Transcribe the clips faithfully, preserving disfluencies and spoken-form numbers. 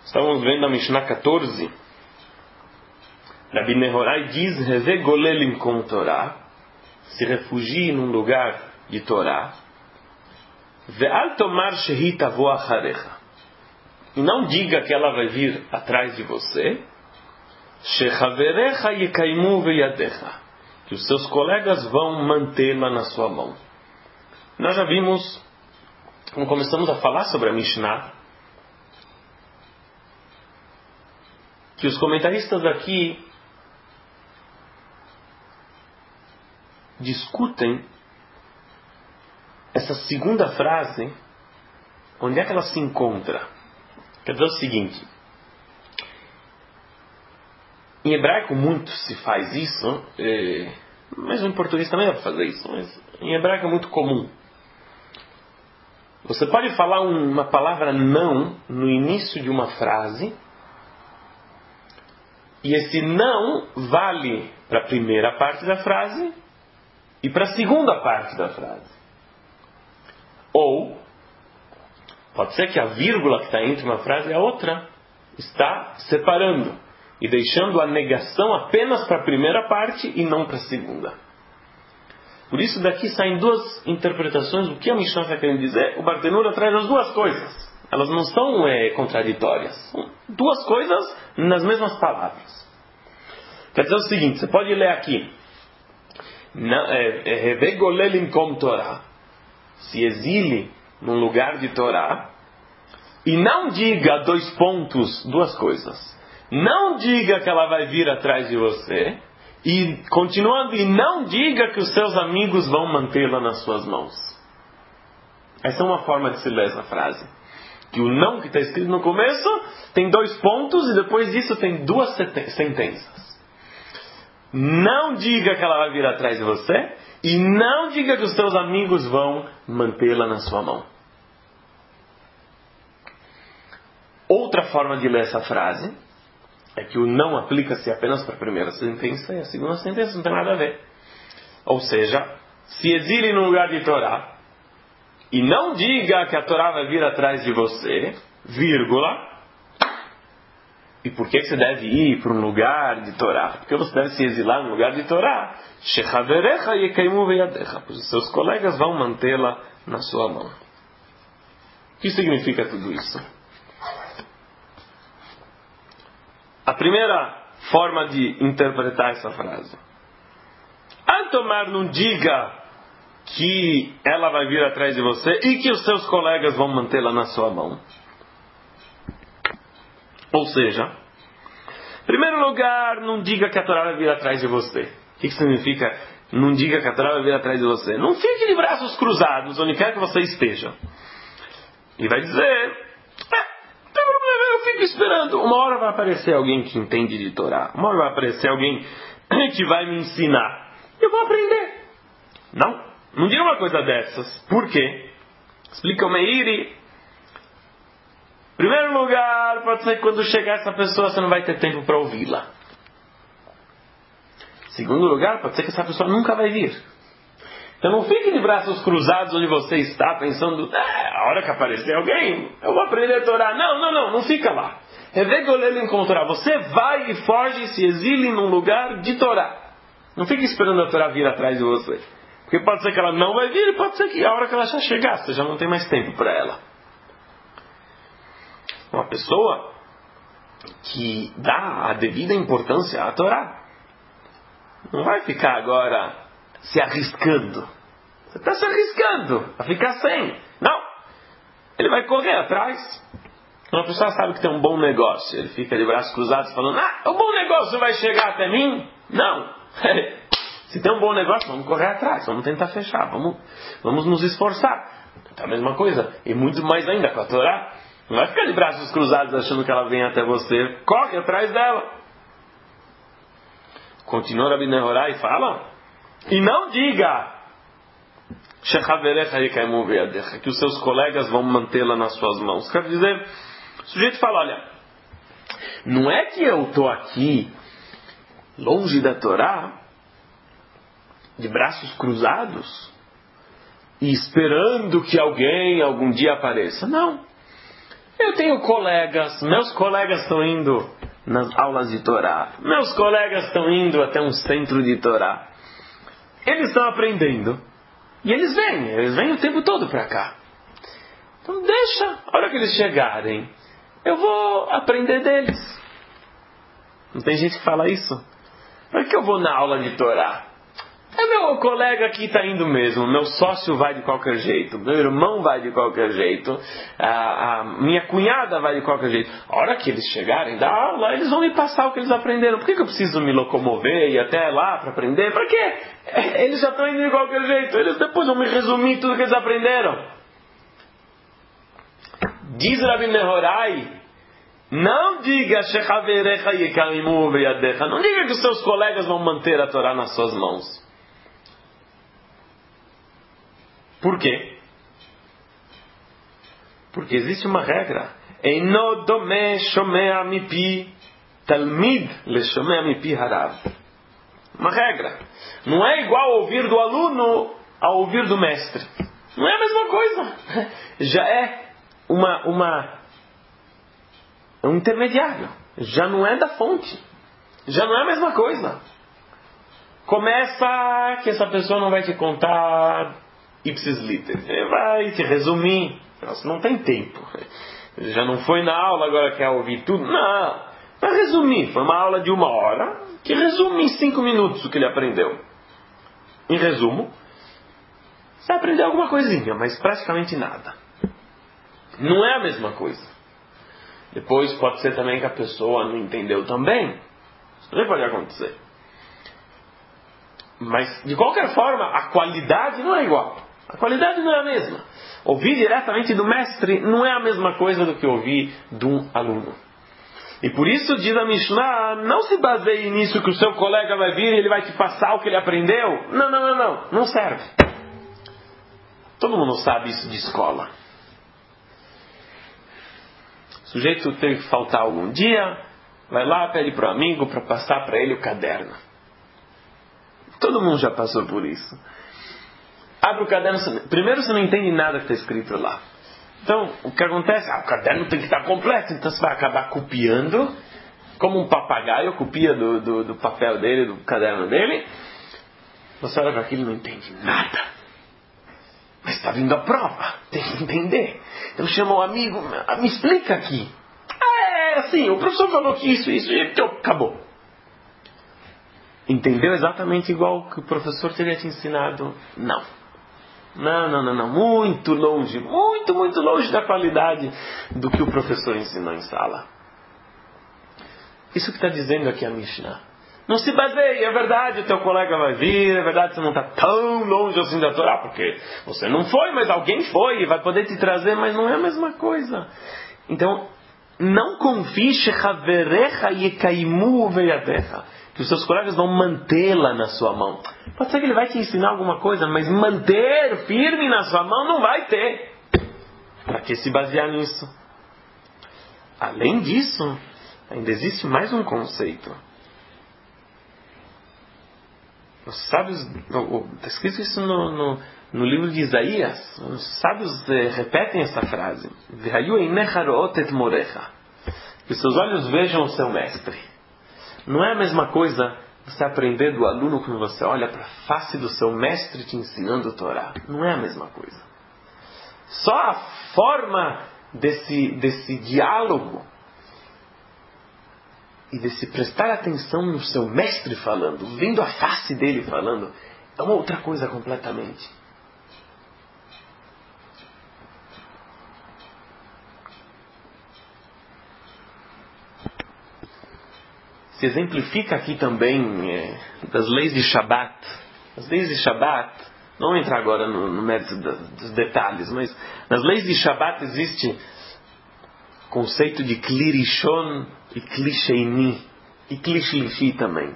Estamos vendo a Mishnah quatorze. Rabi Nehorai diz: Reve golelim com Torá, se refugie num lugar de Torá. Ve'al tomar shehi tavo acharecha, e não diga que ela vai vir atrás de você. Shechaverecha yekaimu veyadecha, que os seus colegas vão mantê-la na sua mão. Nós já vimos, quando começamos a falar sobre a Mishnah, que os comentaristas aqui discutem essa segunda frase, onde é que ela se encontra. Quer dizer o seguinte: em hebraico muito se faz isso, é, mas em português também dá para fazer isso, mas em hebraico é muito comum. Você pode falar uma palavra não no início de uma frase, e esse não vale para a primeira parte da frase e para a segunda parte da frase. Ou pode ser que a vírgula que está entre uma frase e a outra está separando e deixando a negação apenas para a primeira parte e não para a segunda. Por isso daqui saem duas interpretações do que a Mishnah está querendo dizer. O Bartenura traz as duas coisas. Elas não são é, contraditórias. São duas coisas nas mesmas palavras. Quer dizer o seguinte: você pode ler aqui: Reve golelim com Torá, se exile num lugar de Torá, e não diga dois pontos, duas coisas. Não diga que ela vai vir atrás de você, e continuando, e não diga que os seus amigos vão mantê-la nas suas mãos. Essa é uma forma de se ler essa frase. Que o não que está escrito no começo tem dois pontos e depois disso tem duas sentenças. Não diga que ela vai vir atrás de você e não diga que os seus amigos vão mantê-la na sua mão. Outra forma de ler essa frase é que o não aplica-se apenas para a primeira sentença e a segunda sentença não tem nada a ver. Ou seja, se exile no lugar de Torá e não diga que a Torá vai vir atrás de você, vírgula. E por que você deve ir para um lugar de Torá? Porque você deve se exilar no lugar de Torá. Shechaverecha yekaimu veyadecha, pois os seus colegas vão mantê-la na sua mão. O que significa tudo isso? A primeira forma de interpretar essa frase: Antomar, não diga que ela vai vir atrás de você e que os seus colegas vão mantê-la na sua mão. Ou seja, em primeiro lugar, não diga que a Torá vai vir atrás de você. O que significa não diga que a Torá vai vir atrás de você? Não fique de braços cruzados onde quer que você esteja. E vai dizer: é, não tem problema, eu fico esperando. Uma hora vai aparecer alguém que entende de Torá. Uma hora vai aparecer alguém que vai me ensinar. Eu vou aprender. Não, não diga uma coisa dessas. Por quê? Explica o Meiri. Em primeiro lugar, pode ser que quando chegar essa pessoa você não vai ter tempo para ouvi-la. Em segundo lugar, pode ser que essa pessoa nunca vai vir. Então não fique de braços cruzados onde você está pensando: é, a hora que aparecer alguém, eu vou aprender a Torá. Não, não, não, não fica lá. Reve golelim com Torá. Você vai e foge e se exile num lugar de Torá. Não fique esperando a Torá vir atrás de você. Porque pode ser que ela não vai vir e pode ser que a hora que ela já chegar, você já não tem mais tempo para ela. Uma pessoa que dá a devida importância à Torá não vai ficar agora se arriscando. Você está se arriscando a ficar sem. Não. Ele vai correr atrás. Uma pessoa sabe que tem um bom negócio. Ele fica de braços cruzados falando: ah, o bom negócio vai chegar até mim? Não. Se tem um bom negócio, vamos correr atrás. Vamos tentar fechar. Vamos, vamos nos esforçar. É a mesma coisa. E muito mais ainda com a Torá. Não vai ficar de braços cruzados achando que ela vem até você. Corre atrás dela. Continua Rabi Nehorai e fala: e não diga que os seus colegas vão mantê-la nas suas mãos. Quer dizer, o sujeito fala: olha, não é que eu estou aqui longe da Torá, de braços cruzados e esperando que alguém algum dia apareça. Não. Eu tenho colegas, meus colegas estão indo nas aulas de Torá, meus colegas estão indo até um centro de Torá. Eles estão aprendendo. E eles vêm, eles vêm o tempo todo para cá. Então deixa, a hora que eles chegarem, eu vou aprender deles. Não tem gente que fala isso? Por que eu vou na aula de Torá? É meu colega aqui está indo mesmo, meu sócio vai de qualquer jeito, meu irmão vai de qualquer jeito, a, a minha cunhada vai de qualquer jeito. A hora que eles chegarem da aula, eles vão me passar o que eles aprenderam. Por que, que eu preciso me locomover e ir até lá para aprender? Para quê? Eles já estão indo de qualquer jeito, eles depois vão me resumir tudo que eles aprenderam. Diz Rabi Nehorai, não diga não diga que os seus colegas vão manter a Torá nas suas mãos. Por quê? Porque existe uma regra. Eino dome shomea mipi talmid le shomea mipi harav. Uma regra. Não é igual ouvir do aluno a ouvir do mestre. Não é a mesma coisa. Já é uma, uma, um intermediário. Já não é da fonte. Já não é a mesma coisa. Começa que essa pessoa não vai te contar ipsis liter. Ele vai te resumir. Nossa, não tem tempo. Já não foi na aula, agora quer ouvir tudo. Não. Vai resumir. Foi uma aula de uma hora que resume em cinco minutos o que ele aprendeu. Em resumo, você aprendeu alguma coisinha, mas praticamente nada. Não é a mesma coisa. Depois pode ser também que a pessoa não entendeu também. Isso também pode acontecer. Mas, de qualquer forma, a qualidade não é igual. A qualidade não é a mesma. Ouvir diretamente do mestre não é a mesma coisa do que ouvir de um aluno. E por isso, diz a Mishnah, não se baseie nisso que o seu colega vai vir e ele vai te passar o que ele aprendeu. Não, não, não, não. Não serve. Todo mundo sabe isso de escola. O sujeito teve que faltar algum dia, vai lá, pede para o amigo para passar para ele o caderno. Todo mundo já passou por isso. Abre o caderno, primeiro você não entende nada que está escrito lá. Então, o que acontece? Ah, o caderno tem que estar completo, então você vai acabar copiando, como um papagaio copia do, do, do papel dele, do caderno dele. Você olha para aquilo e não entende nada. Mas está vindo a prova, tem que entender. Então chama o amigo, me explica aqui. É assim, o professor falou que isso, isso, e então acabou. Entendeu exatamente igual que o professor teria te ensinado? Não. Não, não, não, não. Muito longe, muito, muito longe da qualidade do que o professor ensinou em sala. Isso que está dizendo aqui a Mishnah. Não se baseie, é verdade, o teu colega vai vir, é verdade, você não está tão longe assim da Torá, porque você não foi, mas alguém foi e vai poder te trazer, mas não é a mesma coisa. Então, não confie que os seus colegas vão mantê-la na sua mão. Pode ser que ele vai te ensinar alguma coisa, mas manter firme na sua mão não vai ter. Para que se basear nisso? Além disso, ainda existe mais um conceito. Os sábios, está escrito isso no, no, no livro de Isaías, os sábios eh, repetem essa frase: que seus olhos vejam o seu mestre. Não é a mesma coisa você aprender do aluno quando você olha para a face do seu mestre te ensinando a Torá. Não é a mesma coisa. Só a forma desse, desse diálogo e de se prestar atenção no seu mestre falando, vendo a face dele falando, é uma outra coisa completamente. Se exemplifica aqui também é, das leis de Shabat. As leis de Shabat, não vou entrar agora no, no mérito dos detalhes, mas nas leis de Shabat existe conceito de Kli Rishon e Kli Sheini e Kli Shlishi também.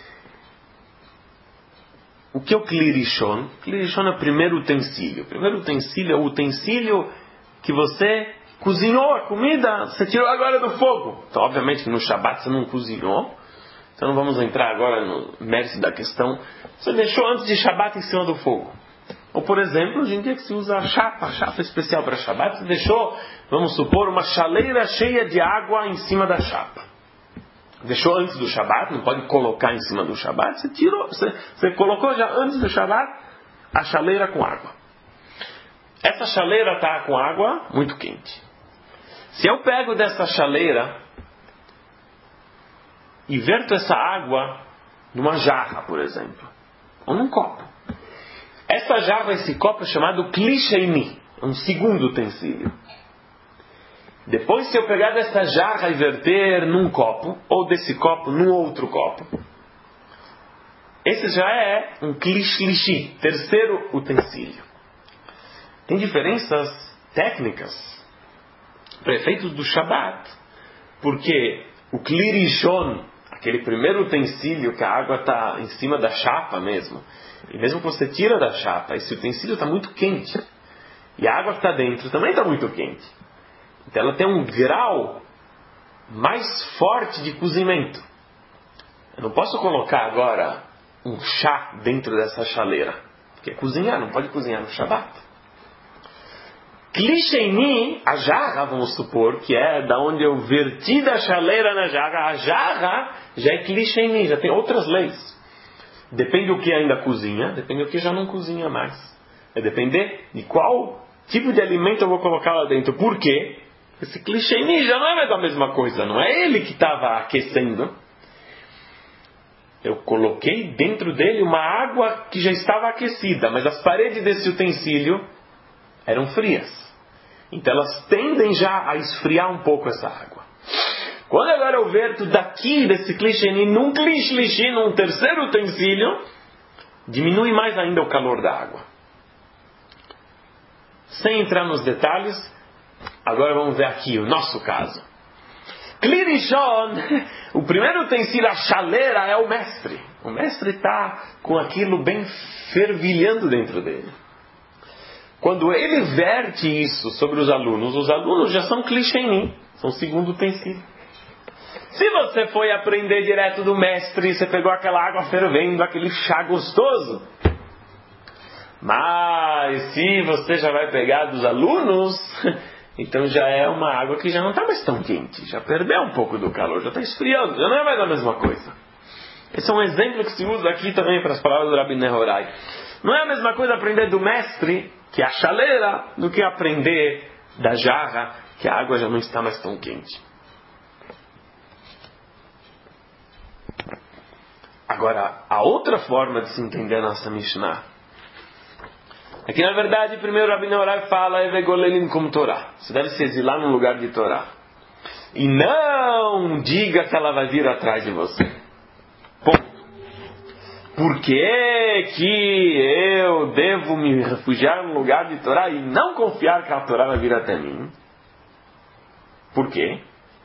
O que é o Kli Rishon? Kli Rishon é o primeiro utensílio. O primeiro utensílio é o utensílio que você cozinhou a comida, você tirou agora do fogo. Então, obviamente, que no Shabat você não cozinhou. Então, não vamos entrar agora no mérito da questão. Você deixou antes de Shabat em cima do fogo. Ou, por exemplo, hoje em dia que se usa a chapa, a chapa especial para Shabbat, você deixou, vamos supor, uma chaleira cheia de água em cima da chapa. Deixou antes do Shabbat, não pode colocar em cima do Shabbat, você tirou, você, você colocou já antes do Shabbat a chaleira com água. Essa chaleira está com água muito quente. Se eu pego dessa chaleira e verto essa água numa jarra, por exemplo, ou num copo. Essa jarra, esse copo é chamado Kli Sheini, um segundo utensílio. Depois, se eu pegar dessa jarra e verter num copo, ou desse copo num outro copo, esse já é um Kli Shlishi, terceiro utensílio. Tem diferenças técnicas para efeitos do Shabbat, porque o Kli Rishon, aquele primeiro utensílio que a água está em cima da chapa mesmo, e mesmo que você tira da chapa, esse utensílio está muito quente, e a água que está dentro também está muito quente. Então ela tem um grau mais forte de cozimento. Eu não posso colocar agora um chá dentro dessa chaleira, porque é cozinhar, não pode cozinhar no Shabbat. Kli Sheini, a jarra, vamos supor, que é da onde eu verti da chaleira na jarra, a jarra já é Kli Sheini, já tem outras leis. Depende do que ainda cozinha, depende do que já não cozinha mais. Vai depender de qual tipo de alimento eu vou colocar lá dentro. Por quê? Esse Kli Sheini já não é mais a mesma coisa, não é ele que estava aquecendo. Eu coloquei dentro dele uma água que já estava aquecida, mas as paredes desse utensílio eram frias. Então elas tendem já a esfriar um pouco essa água. Quando agora eu verto daqui desse Kli Sheini num Kli Shlishi, num terceiro utensílio, diminui mais ainda o calor da água. Sem entrar nos detalhes, agora vamos ver aqui o nosso caso. Kli Rishon, o primeiro utensílio, a chaleira, é o mestre. O mestre está com aquilo bem fervilhando dentro dele. Quando ele verte isso sobre os alunos, os alunos já são Kli Sheini, são o segundo utensílio. Se você foi aprender direto do mestre, você pegou aquela água fervendo, aquele chá gostoso. Mas se você já vai pegar dos alunos, então já é uma água que já não está mais tão quente, já perdeu um pouco do calor, já está esfriando, já não é mais a mesma coisa. Esse é um exemplo que se usa aqui também para as palavras do Rabi Nehorai. Não é a mesma coisa aprender do mestre, que é a chaleira, do que aprender da jarra, que a água já não está mais tão quente. Agora, a outra forma de se entender a nossa Mishnah é que, na verdade, primeiro Rabi Nehorai fala Evegolelim como Torá. Você deve se exilar num lugar de Torá. E não diga que ela vai vir atrás de você. Ponto. Por que que eu devo me refugiar num lugar de Torá e não confiar que a Torá vai vir até mim? Por quê?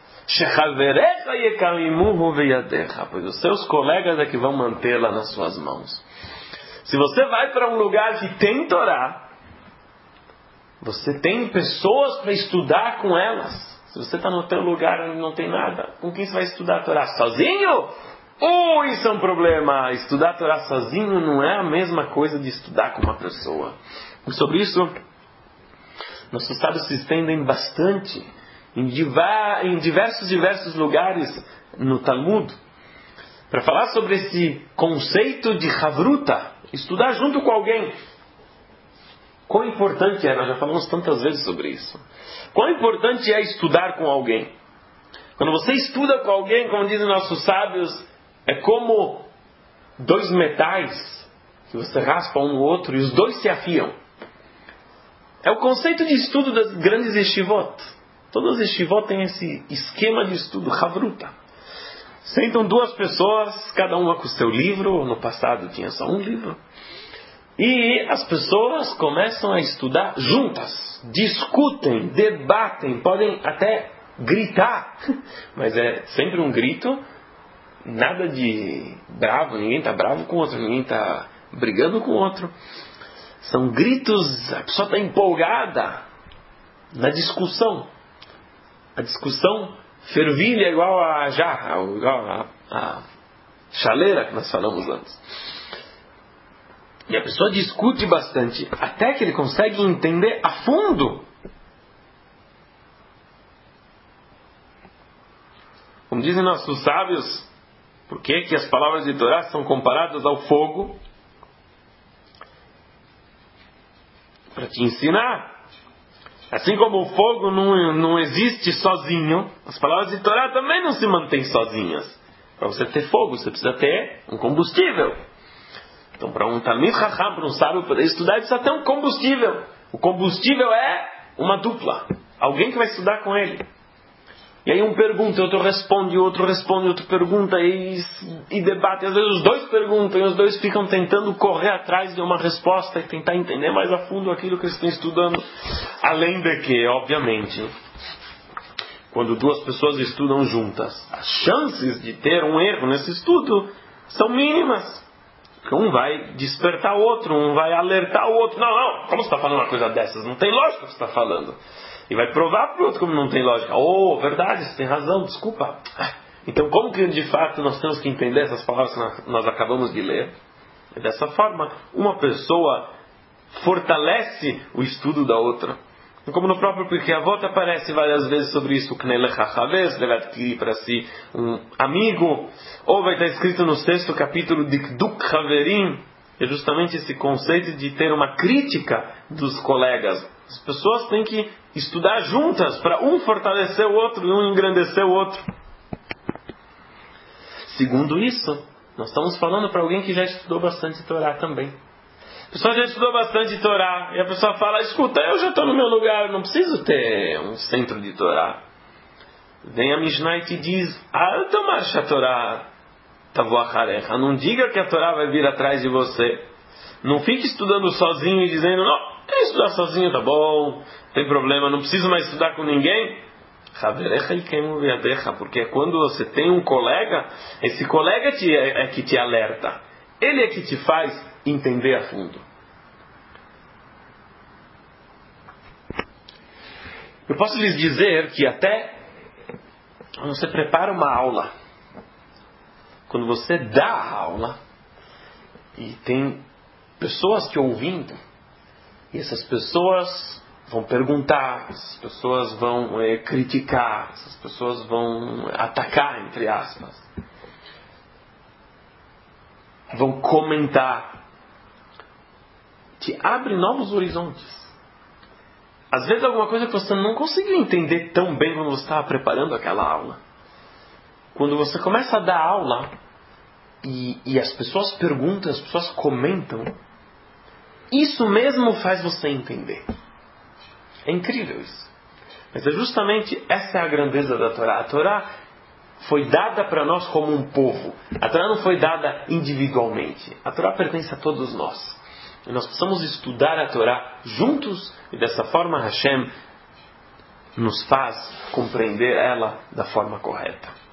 Pois os seus colegas é que vão mantê-la nas suas mãos. Se você vai para um lugar que tem Torá, você tem pessoas para estudar com elas. Se você está no teu lugar onde não tem nada, com quem você vai estudar a Torá? Sozinho? Oh, isso é um problema. Estudar a Torá sozinho não é a mesma coisa de estudar com uma pessoa. E sobre isso, nossos sábios se estendem bastante em diversos, diversos lugares no Talmud, para falar sobre esse conceito de Havruta, estudar junto com alguém. Quão importante é, nós já falamos tantas vezes sobre isso, quão importante é estudar com alguém. Quando você estuda com alguém, como dizem nossos sábios, é como dois metais que você raspa um no outro e os dois se afiam. É o conceito de estudo das grandes yeshivot. Todas as yeshivot têm esse esquema de estudo, Havruta. Sentam duas pessoas, cada uma com o seu livro. No passado tinha só um livro. E as pessoas começam a estudar juntas. Discutem, debatem, podem até gritar. Mas é sempre um grito, nada de bravo, ninguém está bravo com o outro, ninguém está brigando com o outro. São gritos, a pessoa está empolgada na discussão. A discussão fervilha igual a jarra, igual a, a chaleira que nós falamos antes. E a pessoa discute bastante, até que ele consegue entender a fundo. Como dizem nossos sábios, por que que as palavras de Torá são comparadas ao fogo? Para te ensinar. Assim como o fogo não, não existe sozinho, as palavras de Torá também não se mantêm sozinhas. Para você ter fogo, você precisa ter um combustível. Então, para um Talmid Chacham, para um sábio poder estudar, ele precisa ter um combustível. O combustível é uma dupla. Alguém que vai estudar com ele. E aí um pergunta, outro responde, outro responde, outro pergunta e, e debate. Às vezes os dois perguntam e os dois ficam tentando correr atrás de uma resposta e tentar entender mais a fundo aquilo que eles estão estudando. Além de que, obviamente, quando duas pessoas estudam juntas, as chances de ter um erro nesse estudo são mínimas. Porque um vai despertar o outro, um vai alertar o outro. Não, não, como você está falando uma coisa dessas? Não tem lógica o que você está falando. E vai provar para o outro como não tem lógica. Oh, verdade, você tem razão, desculpa. Então, como que de fato nós temos que entender essas palavras que nós acabamos de ler? E dessa forma, uma pessoa fortalece o estudo da outra. Como no próprio Pirkei Avot aparece várias vezes sobre isso, que ele vai adquirir para si um amigo, ou vai estar escrito no sexto capítulo de Kduk Haverim, é justamente esse conceito de ter uma crítica dos colegas. As pessoas têm que estudar juntas para um fortalecer o outro e um engrandecer o outro. Segundo isso, nós estamos falando para alguém que já estudou bastante Torá também. A pessoa já estudou bastante Torá e a pessoa fala, escuta, eu já estou no meu lugar, eu não preciso ter um centro de Torá. Vem a Mishnah e te diz, ah, tomar a Torá tavoacharecha. Não diga que a Torá vai vir atrás de você. Não fique estudando sozinho e dizendo, não, eu estudar sozinho tá bom, não tem problema, não preciso mais estudar com ninguém. Porque quando você tem um colega, esse colega te, é, é que te alerta. Ele é que te faz entender a fundo. Eu posso lhes dizer que até quando você prepara uma aula, quando você dá a aula e tem pessoas te ouvindo, e essas pessoas vão perguntar, essas pessoas vão é, criticar, essas pessoas vão atacar, entre aspas, vão comentar, te abre novos horizontes. Às vezes alguma coisa que você não conseguiu entender tão bem quando você estava preparando aquela aula. Quando você começa a dar aula e, e as pessoas perguntam, as pessoas comentam, isso mesmo faz você entender. É incrível isso. Mas é justamente essa é a grandeza da Torá. A Torá foi dada para nós como um povo. A Torá não foi dada individualmente. A Torá pertence a todos nós. E nós precisamos estudar a Torá juntos e dessa forma Hashem nos faz compreender ela da forma correta.